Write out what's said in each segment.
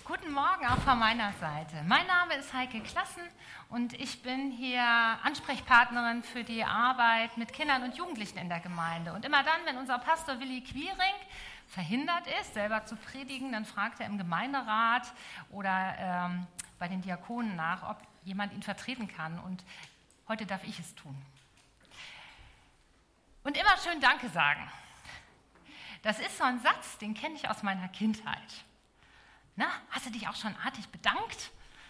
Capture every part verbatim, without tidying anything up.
Guten Morgen auch von meiner Seite. Mein Name ist Heike Klassen und ich bin hier Ansprechpartnerin für die Arbeit mit Kindern und Jugendlichen in der Gemeinde. Und immer dann, wenn unser Pastor Willi Quiring verhindert ist, selber zu predigen, dann fragt er im Gemeinderat oder ähm, bei den Diakonen nach, ob jemand ihn vertreten kann. Und heute darf ich es tun. Und immer schön Danke sagen. Das ist so ein Satz, den kenne ich aus meiner Kindheit. Na, hast du dich auch schon artig bedankt?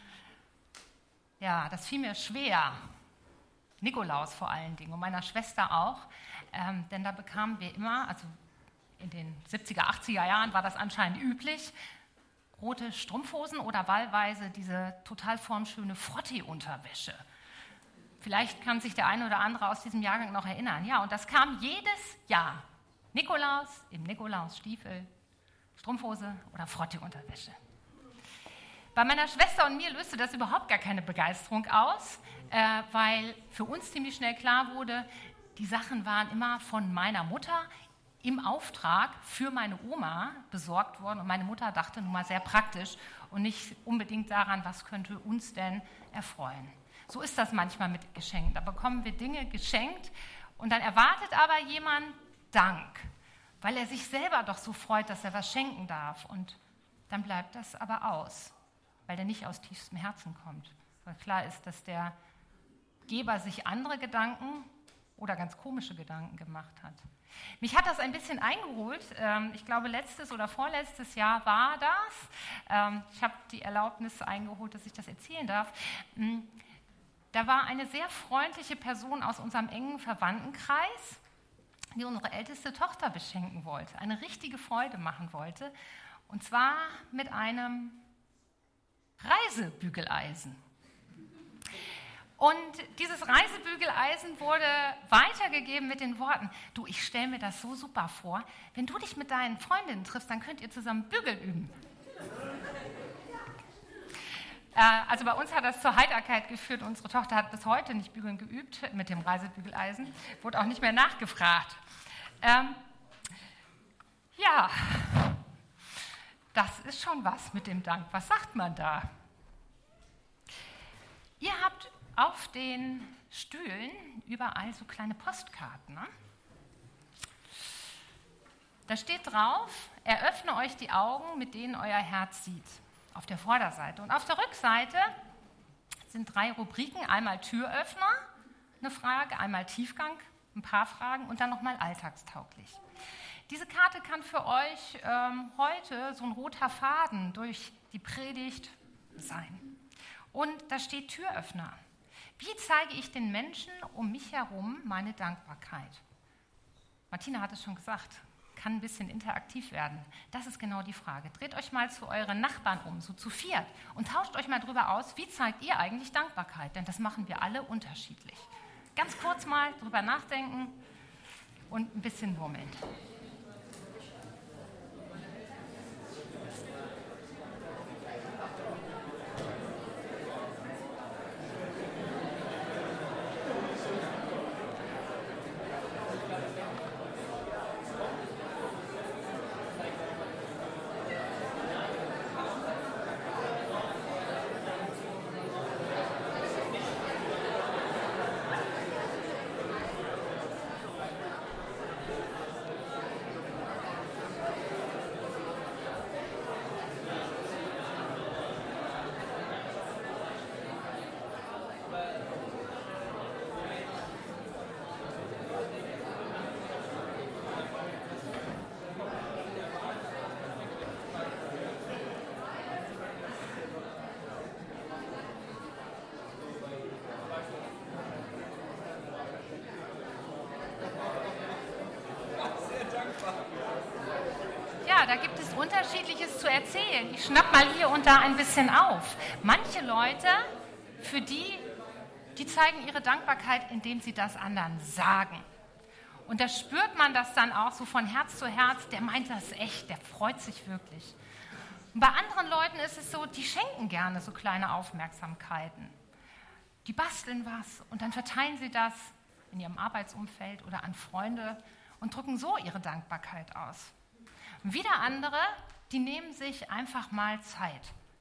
Ja, das fiel mir schwer. Nikolaus vor allen Dingen und meiner Schwester auch. Ähm, denn da bekamen wir immer, also in den siebziger, achtziger Jahren war das anscheinend üblich, rote Strumpfhosen oder wahlweise diese total formschöne Frottee-Unterwäsche. Vielleicht kann sich der eine oder andere aus diesem Jahrgang noch erinnern. Ja, und das kam jedes Jahr. Nikolaus im Nikolausstiefel, Strumpfhose oder Frottee-Unterwäsche. Bei meiner Schwester und mir löste das überhaupt gar keine Begeisterung aus, äh, weil für uns ziemlich schnell klar wurde, die Sachen waren immer von meiner Mutter im Auftrag für meine Oma besorgt worden. Und meine Mutter dachte nun mal sehr praktisch und nicht unbedingt daran, was könnte uns denn erfreuen. So ist das manchmal mit Geschenken. Da bekommen wir Dinge geschenkt und dann erwartet aber jemand Dank, weil er sich selber doch so freut, dass er was schenken darf. Und dann bleibt das aber aus, weil der nicht aus tiefstem Herzen kommt. Weil klar ist, dass der Geber sich andere Gedanken oder ganz komische Gedanken gemacht hat. Mich hat das ein bisschen eingeholt. Ich glaube, letztes oder vorletztes Jahr war das. Ich habe die Erlaubnis eingeholt, dass ich das erzählen darf. Da war eine sehr freundliche Person aus unserem engen Verwandtenkreis, die unsere älteste Tochter beschenken wollte, eine richtige Freude machen wollte, und zwar mit einem Reisebügeleisen. Und dieses Reisebügeleisen wurde weitergegeben mit den Worten: Du, ich stelle mir das so super vor, wenn du dich mit deinen Freundinnen triffst, dann könnt ihr zusammen bügeln üben. Also bei uns hat das zur Heiterkeit geführt. Unsere Tochter hat bis heute nicht bügeln geübt mit dem Reisebügeleisen, wurde auch nicht mehr nachgefragt. Ähm, ja, das ist schon was mit dem Dank. Was sagt man da? Ihr habt auf den Stühlen überall so kleine Postkarten. Ne? Da steht drauf: Eröffne euch die Augen, mit denen euer Herz sieht. Auf der Vorderseite. Und auf der Rückseite sind drei Rubriken: einmal Türöffner, eine Frage, einmal Tiefgang, ein paar Fragen und dann nochmal alltagstauglich. Diese Karte kann für euch ähm, heute so ein roter Faden durch die Predigt sein. Und da steht Türöffner. Wie zeige ich den Menschen um mich herum meine Dankbarkeit? Martina hat es schon gesagt. Kann ein bisschen interaktiv werden. Das ist genau die Frage. Dreht euch mal zu euren Nachbarn um, so zu viert, und tauscht euch mal drüber aus, wie zeigt ihr eigentlich Dankbarkeit? Denn das machen wir alle unterschiedlich. Ganz kurz mal drüber nachdenken und ein bisschen murmeln. Ja, da gibt es Unterschiedliches zu erzählen. Ich schnapp mal hier und da ein bisschen auf. Manche Leute, für die, die zeigen ihre Dankbarkeit, indem sie das anderen sagen. Und da spürt man das dann auch so von Herz zu Herz, der meint das echt, der freut sich wirklich. Und bei anderen Leuten ist es so, die schenken gerne so kleine Aufmerksamkeiten. Die basteln was und dann verteilen sie das in ihrem Arbeitsumfeld oder an Freunde und drücken so ihre Dankbarkeit aus. Und wieder andere, die nehmen sich einfach mal Zeit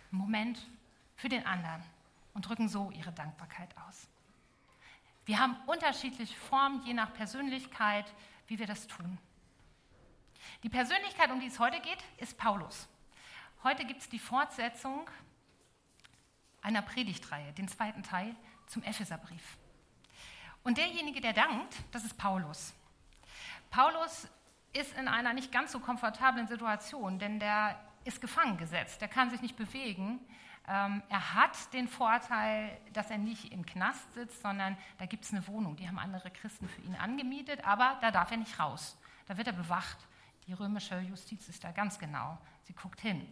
einen Moment für den anderen und drücken so ihre Dankbarkeit aus. Wir haben unterschiedliche Formen, je nach Persönlichkeit, wie wir das tun. Die Persönlichkeit, um die es heute geht, ist Paulus. Heute gibt es die Fortsetzung einer Predigtreihe, den zweiten Teil zum Epheserbrief. Und derjenige, der dankt, das ist Paulus. Paulus ist in einer nicht ganz so komfortablen Situation, denn der ist gefangen gesetzt, der kann sich nicht bewegen. Ähm, er hat den Vorteil, dass er nicht im Knast sitzt, sondern da gibt es eine Wohnung, die haben andere Christen für ihn angemietet, aber da darf er nicht raus. Da wird er bewacht. Die römische Justiz ist da ganz genau. Sie guckt hin.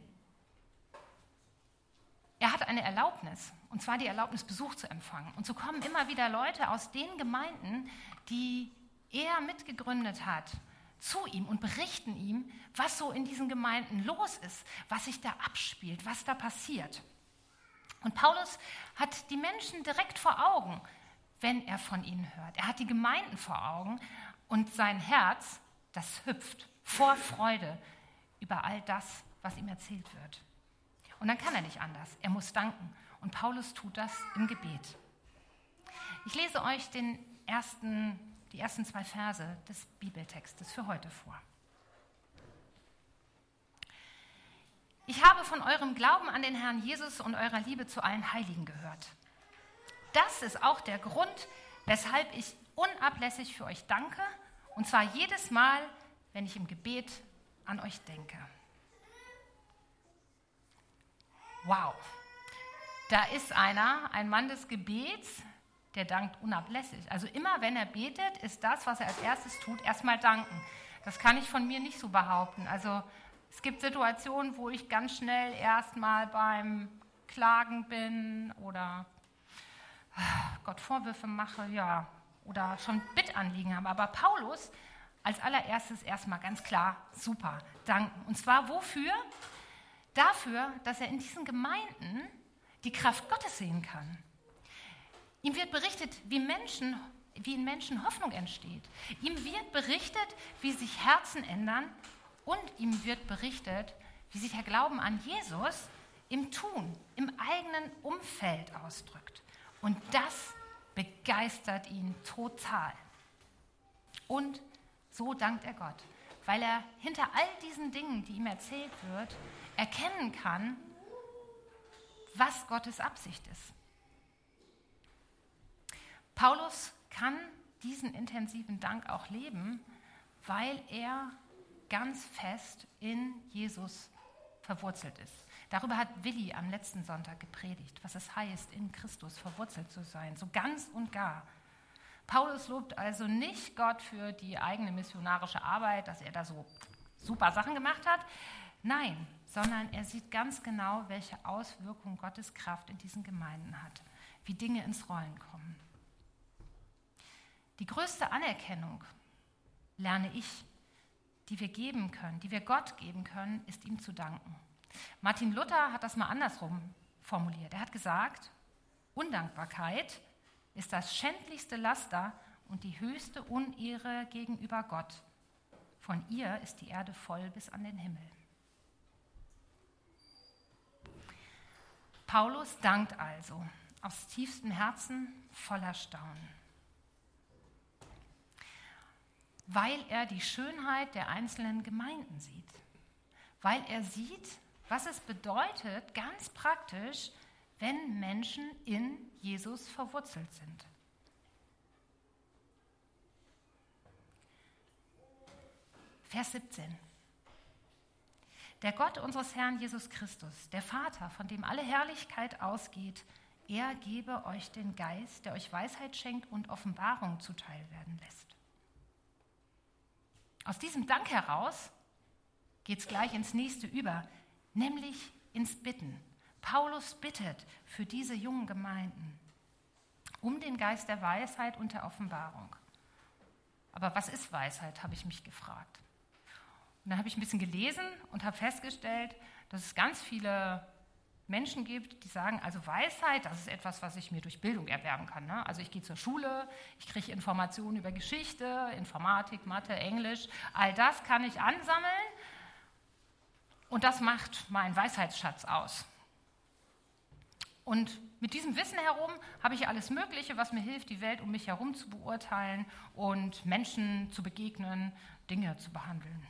Er hat eine Erlaubnis, und zwar die Erlaubnis, Besuch zu empfangen. Und so kommen immer wieder Leute aus den Gemeinden, die er mitgegründet hat, zu ihm und berichten ihm, was so in diesen Gemeinden los ist, was sich da abspielt, was da passiert. Und Paulus hat die Menschen direkt vor Augen, wenn er von ihnen hört. Er hat die Gemeinden vor Augen und sein Herz, das hüpft vor Freude über all das, was ihm erzählt wird. Und dann kann er nicht anders. Er muss danken. Und Paulus tut das im Gebet. Ich lese euch den ersten, die ersten zwei Verse des Bibeltextes für heute vor. Ich habe von eurem Glauben an den Herrn Jesus und eurer Liebe zu allen Heiligen gehört. Das ist auch der Grund, weshalb ich unablässig für euch danke, und zwar jedes Mal, wenn ich im Gebet an euch denke. Wow, da ist einer, ein Mann des Gebets, der dankt unablässig. Also immer, wenn er betet, ist das, was er als erstes tut, erstmal danken. Das kann ich von mir nicht so behaupten. Also es gibt Situationen, wo ich ganz schnell erstmal beim Klagen bin oder Gott Vorwürfe mache, ja, oder schon Bittanliegen habe. Aber Paulus als allererstes erstmal ganz klar, super, danken. Und zwar wofür? Dafür, dass er in diesen Gemeinden die Kraft Gottes sehen kann. Ihm wird berichtet, wie, Menschen, wie in Menschen Hoffnung entsteht. Ihm wird berichtet, wie sich Herzen ändern, und ihm wird berichtet, wie sich der Glauben an Jesus im Tun, im eigenen Umfeld ausdrückt. Und das begeistert ihn total. Und so dankt er Gott, weil er hinter all diesen Dingen, die ihm erzählt wird, erkennen kann, was Gottes Absicht ist. Paulus kann diesen intensiven Dank auch leben, weil er ganz fest in Jesus verwurzelt ist. Darüber hat Willi am letzten Sonntag gepredigt, was es heißt, in Christus verwurzelt zu sein, so ganz und gar. Paulus lobt also nicht Gott für die eigene missionarische Arbeit, dass er da so super Sachen gemacht hat. Nein, sondern er sieht ganz genau, welche Auswirkungen Gottes Kraft in diesen Gemeinden hat, wie Dinge ins Rollen kommen. Die größte Anerkennung, lerne ich, die wir geben können, die wir Gott geben können, ist ihm zu danken. Martin Luther hat das mal andersrum formuliert. Er hat gesagt, Undankbarkeit ist das schändlichste Laster und die höchste Unehre gegenüber Gott. Von ihr ist die Erde voll bis an den Himmel. Paulus dankt also aus tiefstem Herzen voller Staunen, weil er die Schönheit der einzelnen Gemeinden sieht, weil er sieht, was es bedeutet, ganz praktisch, wenn Menschen in Jesus verwurzelt sind. Vers siebzehn. Der Gott unseres Herrn Jesus Christus, der Vater, von dem alle Herrlichkeit ausgeht, er gebe euch den Geist, der euch Weisheit schenkt und Offenbarung zuteil werden lässt. Aus diesem Dank heraus geht es gleich ins nächste über, nämlich ins Bitten. Paulus bittet für diese jungen Gemeinden um den Geist der Weisheit und der Offenbarung. Aber was ist Weisheit, habe ich mich gefragt. Und dann habe ich ein bisschen gelesen und habe festgestellt, dass es ganz viele Menschen gibt, die sagen, also Weisheit, das ist etwas, was ich mir durch Bildung erwerben kann. Ne? Also ich gehe zur Schule, ich kriege Informationen über Geschichte, Informatik, Mathe, Englisch, all das kann ich ansammeln und das macht meinen Weisheitsschatz aus. Und mit diesem Wissen herum habe ich alles Mögliche, was mir hilft, die Welt um mich herum zu beurteilen und Menschen zu begegnen, Dinge zu behandeln.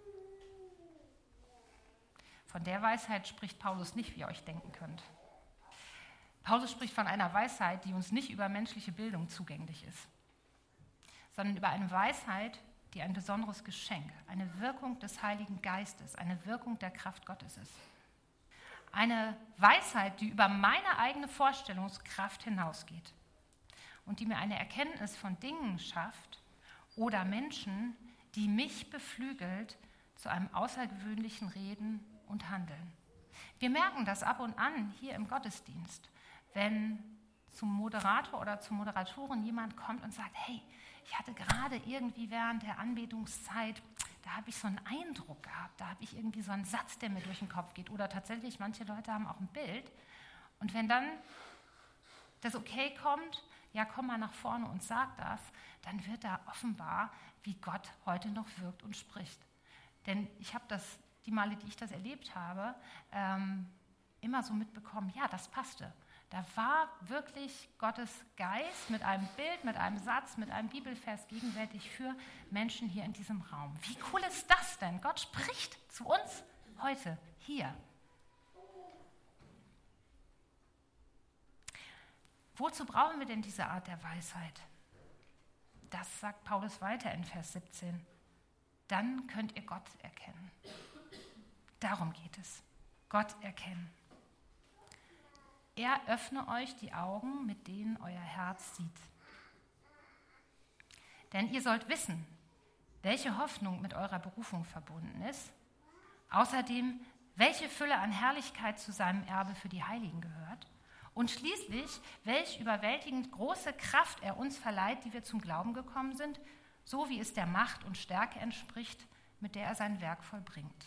Von der Weisheit spricht Paulus nicht, wie ihr euch denken könnt. Paulus spricht von einer Weisheit, die uns nicht über menschliche Bildung zugänglich ist, sondern über eine Weisheit, die ein besonderes Geschenk, eine Wirkung des Heiligen Geistes, eine Wirkung der Kraft Gottes ist. Eine Weisheit, die über meine eigene Vorstellungskraft hinausgeht und die mir eine Erkenntnis von Dingen schafft oder Menschen, die mich beflügelt zu einem außergewöhnlichen Reden und Handeln. Wir merken das ab und an hier im Gottesdienst, wenn zum Moderator oder zur Moderatorin jemand kommt und sagt, hey, ich hatte gerade irgendwie während der Anbetungszeit, da habe ich so einen Eindruck gehabt, da habe ich irgendwie so einen Satz, der mir durch den Kopf geht. Oder tatsächlich, manche Leute haben auch ein Bild. Und wenn dann das Okay kommt, ja, komm mal nach vorne und sag das, dann wird da offenbar, wie Gott heute noch wirkt und spricht. Denn ich habe das, die Male, die ich das erlebt habe, ähm, immer so mitbekommen, ja, das passte. Da war wirklich Gottes Geist mit einem Bild, mit einem Satz, mit einem Bibelvers gegenwärtig für Menschen hier in diesem Raum. Wie cool ist das denn? Gott spricht zu uns heute, hier. Wozu brauchen wir denn diese Art der Weisheit? Das sagt Paulus weiter in Vers siebzehn. Dann könnt ihr Gott erkennen. Darum geht es. Gott erkennen. Er öffne euch die Augen, mit denen euer Herz sieht. Denn ihr sollt wissen, welche Hoffnung mit eurer Berufung verbunden ist. Außerdem, welche Fülle an Herrlichkeit zu seinem Erbe für die Heiligen gehört. Und schließlich, welch überwältigend große Kraft er uns verleiht, die wir zum Glauben gekommen sind, so wie es der Macht und Stärke entspricht, mit der er sein Werk vollbringt.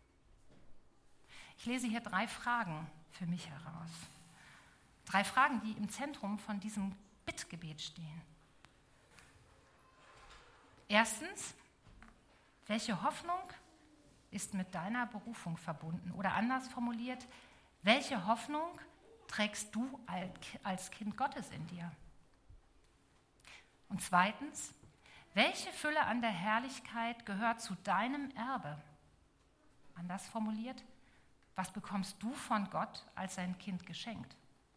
Ich lese hier drei Fragen für mich heraus. Drei Fragen, die im Zentrum von diesem Bittgebet stehen. Erstens, welche Hoffnung ist mit deiner Berufung verbunden? Oder anders formuliert, welche Hoffnung trägst du als Kind Gottes in dir? Und zweitens, welche Fülle an der Herrlichkeit gehört zu deinem Erbe? Anders formuliert, was bekommst du von Gott als sein Kind geschenkt?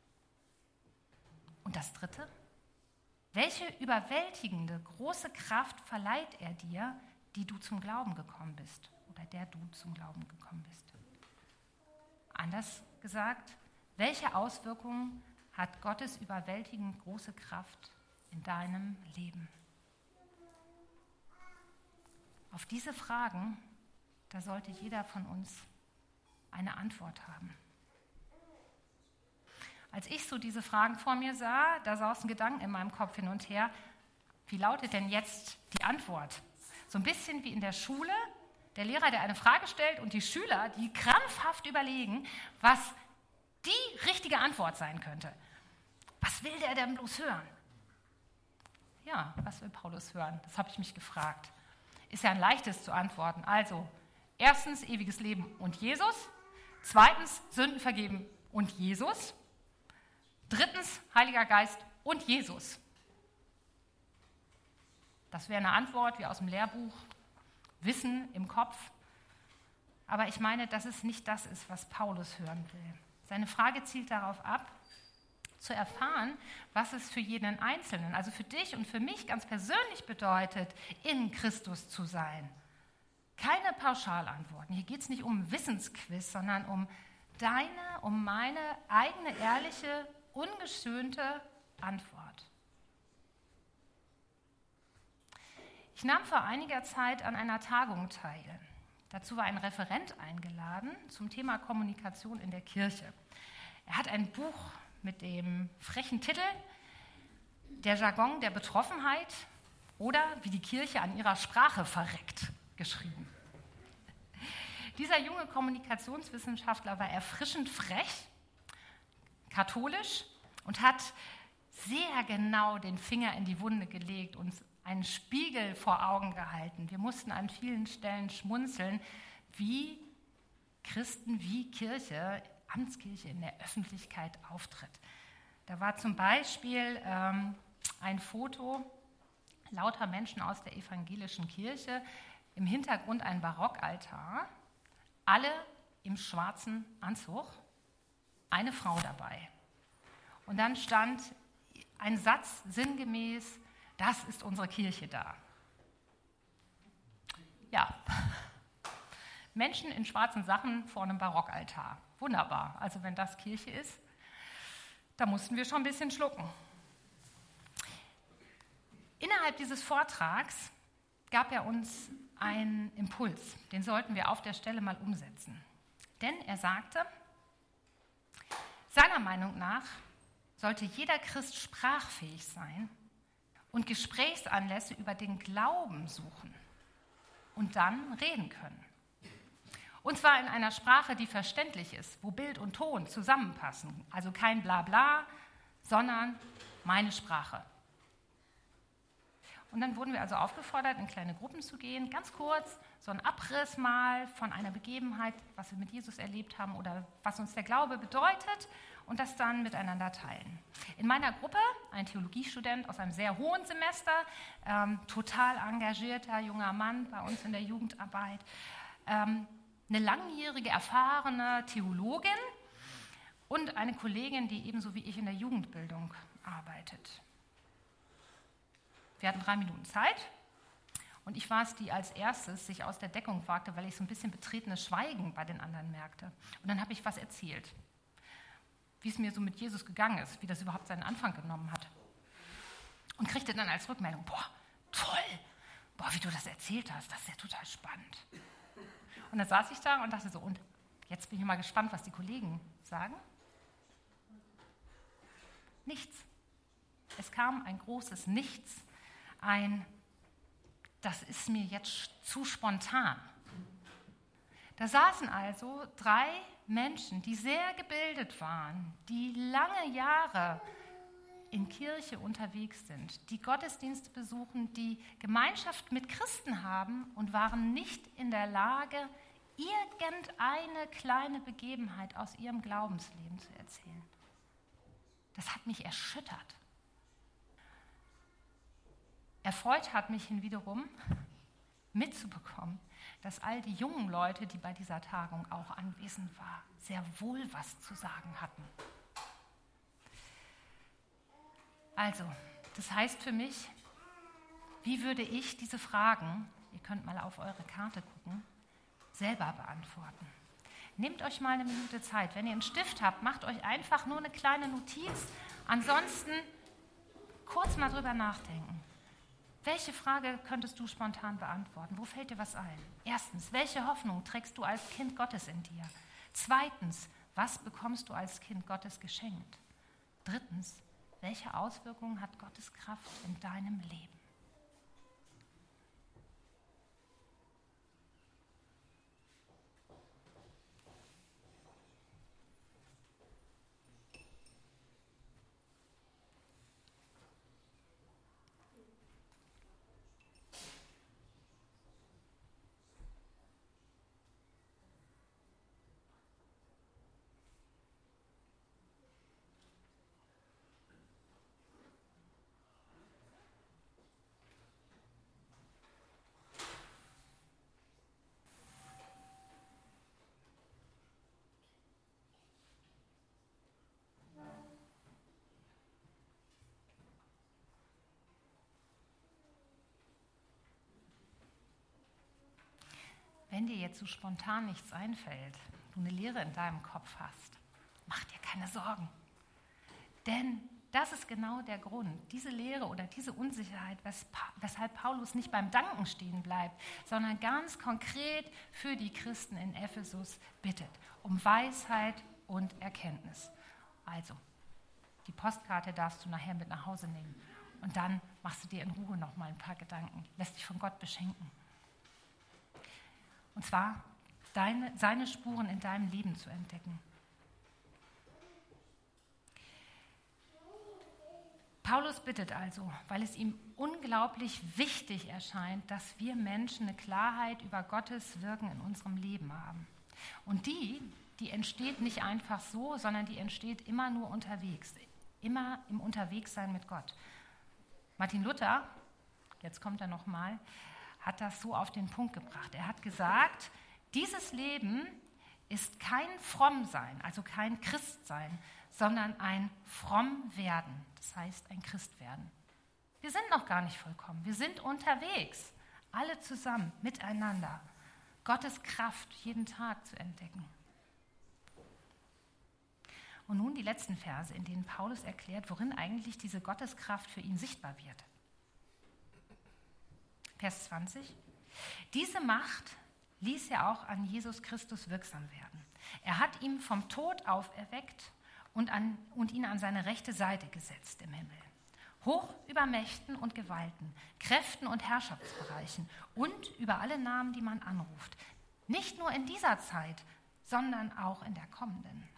Und das Dritte, welche überwältigende, große Kraft verleiht er dir, die du zum Glauben gekommen bist oder der du zum Glauben gekommen bist? Anders gesagt, welche Auswirkungen hat Gottes überwältigend große Kraft in deinem Leben? Auf diese Fragen, da sollte jeder von uns eine Antwort haben. Als ich so diese Fragen vor mir sah, da sausten Gedanken in meinem Kopf hin und her. Wie lautet denn jetzt die Antwort? So ein bisschen wie in der Schule, der Lehrer, der eine Frage stellt und die Schüler, die krampfhaft überlegen, was die richtige Antwort sein könnte. Was will der denn bloß hören? Ja, was will Paulus hören? Das habe ich mich gefragt. Ist ja ein leichtes zu antworten. Also, erstens ewiges Leben und Jesus. Zweitens Sünden vergeben und Jesus. Drittens Heiliger Geist und Jesus. Das wäre eine Antwort wie aus dem Lehrbuch. Wissen im Kopf. Aber ich meine, dass es nicht das ist, was Paulus hören will. Seine Frage zielt darauf ab, zu erfahren, was es für jeden Einzelnen, also für dich und für mich ganz persönlich bedeutet, in Christus zu sein. Keine Pauschalantworten. Hier geht es nicht um Wissensquiz, sondern um deine, um meine eigene, ehrliche, ungeschönte Antwort. Ich nahm vor einiger Zeit an einer Tagung teil. Dazu war ein Referent eingeladen zum Thema Kommunikation in der Kirche. Er hat ein Buch mit dem frechen Titel Der Jargon der Betroffenheit oder wie die Kirche an ihrer Sprache verreckt geschrieben. Dieser junge Kommunikationswissenschaftler war erfrischend frech, katholisch und hat sehr genau den Finger in die Wunde gelegt und einen Spiegel vor Augen gehalten. Wir mussten an vielen Stellen schmunzeln, wie Christen, wie Kirche Amtskirche in der Öffentlichkeit auftritt. Da war zum Beispiel ähm, ein Foto lauter Menschen aus der evangelischen Kirche, im Hintergrund ein Barockaltar, alle im schwarzen Anzug, eine Frau dabei. Und dann stand ein Satz sinngemäß, das ist unsere Kirche da. Ja, Menschen in schwarzen Sachen vor einem Barockaltar. Wunderbar. Also wenn das Kirche ist, da mussten wir schon ein bisschen schlucken. Innerhalb dieses Vortrags gab er uns einen Impuls. Den sollten wir auf der Stelle mal umsetzen. Denn er sagte, seiner Meinung nach sollte jeder Christ sprachfähig sein und Gesprächsanlässe über den Glauben suchen und dann reden können. Und zwar in einer Sprache, die verständlich ist, wo Bild und Ton zusammenpassen. Also kein Blabla, sondern meine Sprache. Und dann wurden wir also aufgefordert, in kleine Gruppen zu gehen, ganz kurz, so ein Abriss mal von einer Begebenheit, was wir mit Jesus erlebt haben oder was uns der Glaube bedeutet und das dann miteinander teilen. In meiner Gruppe, ein Theologiestudent aus einem sehr hohen Semester, ähm, total engagierter junger Mann bei uns in der Jugendarbeit, ähm, eine langjährige, erfahrene Theologin und eine Kollegin, die ebenso wie ich in der Jugendbildung arbeitet. Wir hatten drei Minuten Zeit und ich war es, die als erstes sich aus der Deckung wagte, weil ich so ein bisschen betretenes Schweigen bei den anderen merkte. Und dann habe ich was erzählt, wie es mir so mit Jesus gegangen ist, wie das überhaupt seinen Anfang genommen hat. Und kriegte dann als Rückmeldung, boah, toll, boah, wie du das erzählt hast, das ist ja total spannend. Und dann saß ich da und dachte so, und jetzt bin ich mal gespannt, was die Kollegen sagen. Nichts. Es kam ein großes Nichts, ein, das ist mir jetzt zu spontan. Da saßen also drei Menschen, die sehr gebildet waren, die lange Jahre in Kirche unterwegs sind, die Gottesdienste besuchen, die Gemeinschaft mit Christen haben und waren nicht in der Lage, irgendeine kleine Begebenheit aus ihrem Glaubensleben zu erzählen. Das hat mich erschüttert. Erfreut hat mich hinwiederum mitzubekommen, dass all die jungen Leute, die bei dieser Tagung auch anwesend waren, sehr wohl was zu sagen hatten. Also, das heißt für mich, wie würde ich diese Fragen, ihr könnt mal auf eure Karte gucken, selber beantworten. Nehmt euch mal eine Minute Zeit. Wenn ihr einen Stift habt, macht euch einfach nur eine kleine Notiz. Ansonsten kurz mal drüber nachdenken. Welche Frage könntest du spontan beantworten? Wo fällt dir was ein? Erstens, welche Hoffnung trägst du als Kind Gottes in dir? Zweitens, was bekommst du als Kind Gottes geschenkt? Drittens, welche Auswirkungen hat Gottes Kraft in deinem Leben? Wenn dir jetzt so spontan nichts einfällt, du eine Leere in deinem Kopf hast, mach dir keine Sorgen. Denn das ist genau der Grund, diese Leere oder diese Unsicherheit, weshalb Paulus nicht beim Danken stehen bleibt, sondern ganz konkret für die Christen in Ephesus bittet, um Weisheit und Erkenntnis. Also, die Postkarte darfst du nachher mit nach Hause nehmen und dann machst du dir in Ruhe noch mal ein paar Gedanken, lässt dich von Gott beschenken. Und zwar deine, seine Spuren in deinem Leben zu entdecken. Paulus bittet also, weil es ihm unglaublich wichtig erscheint, dass wir Menschen eine Klarheit über Gottes Wirken in unserem Leben haben. Und die die entsteht nicht einfach so, sondern die entsteht immer nur unterwegs, immer im Unterwegssein mit Gott. Martin Luther, jetzt kommt er nochmal, hat das so auf den Punkt gebracht. Er hat gesagt, dieses Leben ist kein Frommsein, also kein Christsein, sondern ein Frommwerden, das heißt ein Christwerden. Wir sind noch gar nicht vollkommen, wir sind unterwegs, alle zusammen, miteinander, Gottes Kraft jeden Tag zu entdecken. Und nun die letzten Verse, in denen Paulus erklärt, worin eigentlich diese Gotteskraft für ihn sichtbar wird. Vers zwanzig. Diese Macht ließ er auch an Jesus Christus wirksam werden. Er hat ihn vom Tod auferweckt und, an, und ihn an seine rechte Seite gesetzt im Himmel. Hoch über Mächten und Gewalten, Kräften und Herrschaftsbereichen und über alle Namen, die man anruft. Nicht nur in dieser Zeit, sondern auch in der kommenden.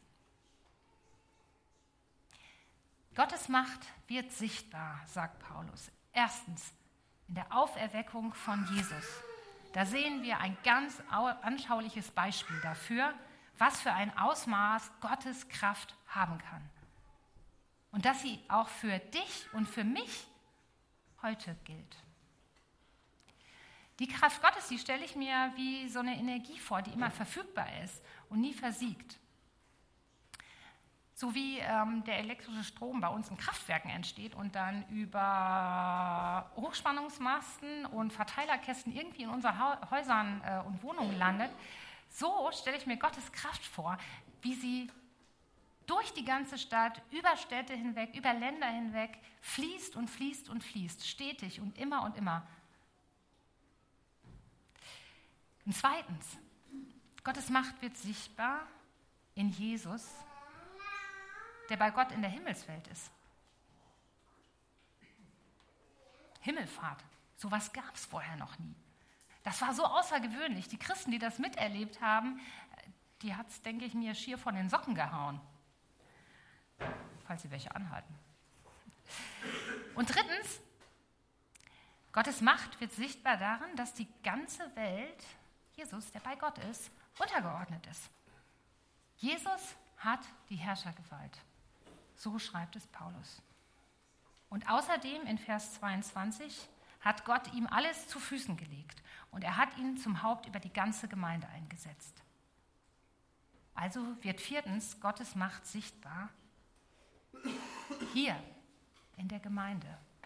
Gottes Macht wird sichtbar, sagt Paulus. Erstens, in der Auferweckung von Jesus. Da sehen wir ein ganz anschauliches Beispiel dafür, was für ein Ausmaß Gottes Kraft haben kann. Und dass sie auch für dich und für mich heute gilt. Die Kraft Gottes, die stelle ich mir wie so eine Energie vor, die immer verfügbar ist und nie versiegt. So wie ähm, der elektrische Strom bei uns in Kraftwerken entsteht und dann über Hochspannungsmasten und Verteilerkästen irgendwie in unseren ha- Häusern äh, und Wohnungen landet, so stelle ich mir Gottes Kraft vor, wie sie durch die ganze Stadt, über Städte hinweg, über Länder hinweg fließt und fließt und fließt, stetig und immer und immer. Und zweitens, Gottes Macht wird sichtbar in Jesus, der bei Gott in der Himmelswelt ist. Himmelfahrt, sowas gab es vorher noch nie. Das war so außergewöhnlich. Die Christen, die das miterlebt haben, die hat es, denke ich mir, schier von den Socken gehauen. Falls sie welche anhalten. Und drittens, Gottes Macht wird sichtbar darin, dass die ganze Welt, Jesus, der bei Gott ist, untergeordnet ist. Jesus hat die Herrschergewalt. So schreibt es Paulus. Und außerdem in Vers zweiundzwanzig hat Gott ihm alles zu Füßen gelegt und er hat ihn zum Haupt über die ganze Gemeinde eingesetzt. Also wird viertens Gottes Macht sichtbar hier in der Gemeinde.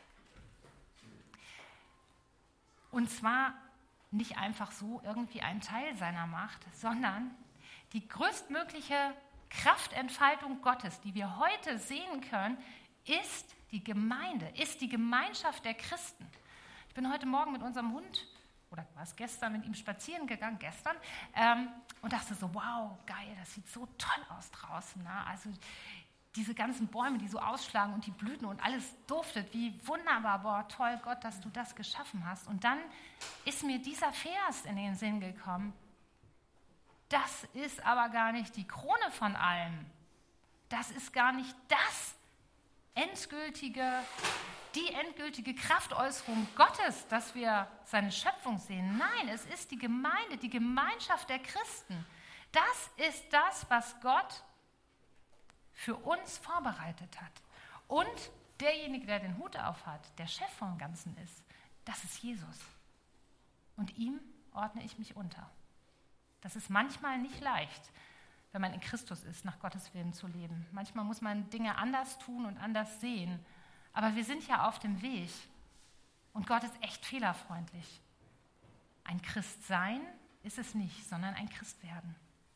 Und zwar nicht einfach so irgendwie ein Teil seiner Macht, sondern die größtmögliche Kraftentfaltung Gottes, die wir heute sehen können, ist die Gemeinde, ist die Gemeinschaft der Christen. Ich bin heute Morgen mit unserem Hund, oder war es gestern, mit ihm spazieren gegangen, gestern, ähm, und dachte so, wow, geil, das sieht so toll aus draußen. Ne? Also diese ganzen Bäume, die so ausschlagen und die Blüten und alles duftet, wie wunderbar, boah, toll, Gott, dass du das geschaffen hast. Und dann ist mir dieser Vers in den Sinn gekommen, das ist aber gar nicht die Krone von allem. Das ist gar nicht das endgültige, die endgültige Kraftäußerung Gottes, dass wir seine Schöpfung sehen. Nein, es ist die Gemeinde, die Gemeinschaft der Christen. Das ist das, was Gott für uns vorbereitet hat. Und derjenige, der den Hut auf hat, der Chef vom Ganzen ist, das ist Jesus. Und ihm ordne ich mich unter. Das ist manchmal nicht leicht, wenn man in Christus ist, nach Gottes Willen zu leben. Manchmal muss man Dinge anders tun und anders sehen. Aber wir sind ja auf dem Weg. Und Gott ist echt fehlerfreundlich. Ein Christ sein ist es nicht, sondern ein Christ werden.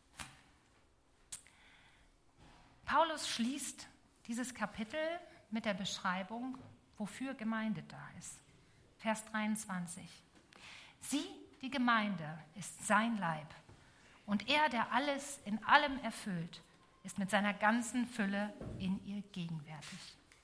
Paulus schließt dieses Kapitel mit der Beschreibung, wofür Gemeinde da ist. Vers dreiundzwanzig. Sie, die Gemeinde, ist sein Leib. Und er, der alles in allem erfüllt, ist mit seiner ganzen Fülle in ihr gegenwärtig.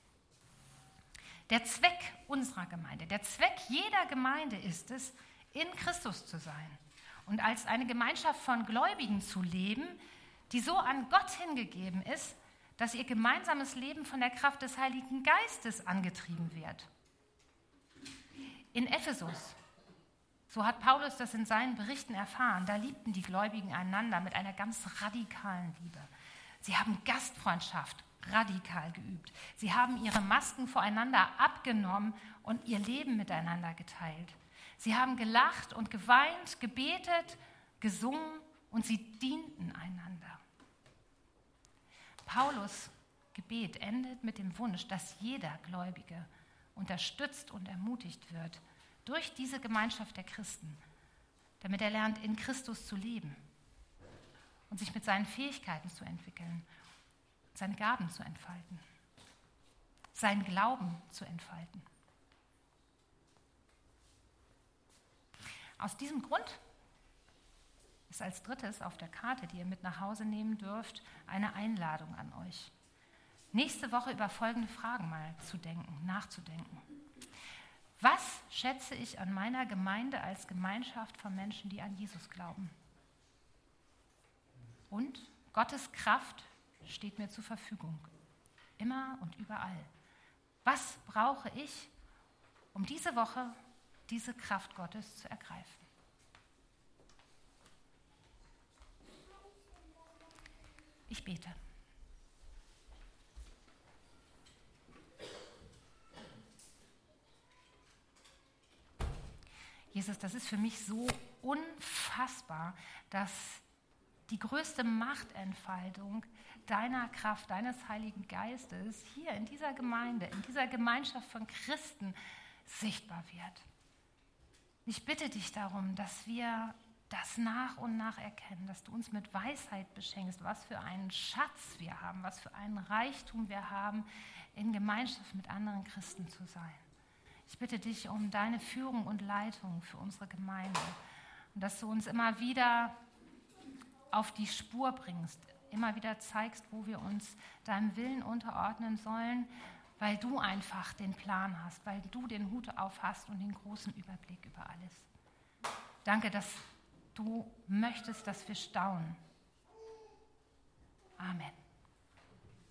Der Zweck unserer Gemeinde, der Zweck jeder Gemeinde ist es, in Christus zu sein und als eine Gemeinschaft von Gläubigen zu leben, die so an Gott hingegeben ist, dass ihr gemeinsames Leben von der Kraft des Heiligen Geistes angetrieben wird. In Ephesus So hat Paulus das in seinen Berichten erfahren. Da liebten die Gläubigen einander mit einer ganz radikalen Liebe. Sie haben Gastfreundschaft radikal geübt. Sie haben ihre Masken voreinander abgenommen und ihr Leben miteinander geteilt. Sie haben gelacht und geweint, gebetet, gesungen und sie dienten einander. Paulus' Gebet endet mit dem Wunsch, dass jeder Gläubige unterstützt und ermutigt wird durch diese Gemeinschaft der Christen, damit er lernt, in Christus zu leben und sich mit seinen Fähigkeiten zu entwickeln, seine Gaben zu entfalten, seinen Glauben zu entfalten. Aus diesem Grund ist als drittes auf der Karte, die ihr mit nach Hause nehmen dürft, eine Einladung an euch, nächste Woche über folgende Fragen mal zu denken, nachzudenken. Was schätze ich an meiner Gemeinde als Gemeinschaft von Menschen, die an Jesus glauben? Und Gottes Kraft steht mir zur Verfügung, immer und überall. Was brauche ich, um diese Woche diese Kraft Gottes zu ergreifen? Ich bete. Jesus, das ist für mich so unfassbar, dass die größte Machtentfaltung deiner Kraft, deines Heiligen Geistes hier in dieser Gemeinde, in dieser Gemeinschaft von Christen sichtbar wird. Ich bitte dich darum, dass wir das nach und nach erkennen, dass du uns mit Weisheit beschenkst, was für einen Schatz wir haben, was für einen Reichtum wir haben, in Gemeinschaft mit anderen Christen zu sein. Ich bitte dich um deine Führung und Leitung für unsere Gemeinde und dass du uns immer wieder auf die Spur bringst, immer wieder zeigst, wo wir uns deinem Willen unterordnen sollen, weil du einfach den Plan hast, weil du den Hut auf hast und den großen Überblick über alles. Danke, dass du möchtest, dass wir staunen. Amen.